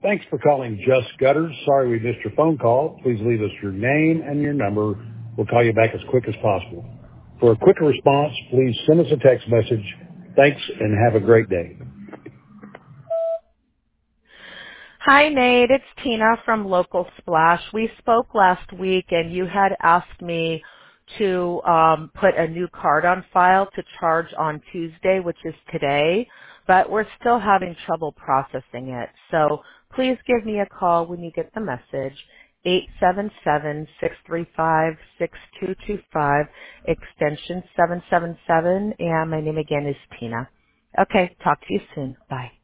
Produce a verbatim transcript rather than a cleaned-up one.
Thanks for calling Just Gutters. Sorry we missed your phone call. Please leave us your name and your number. We'll call you back as quick as possible. For a quicker response, please send us a text message. Thanks and have a great day. Hi, Nate. It's Tina from Local Splash. We spoke last week, and you had asked me to um, put a new card on file to charge on Tuesday, which is today, but we're still having trouble processing it. So please give me a call when you get the message, eight seven seven, six three five, six two two five, extension seven seven seven, and my name again is Tina. Okay, talk to you soon. Bye.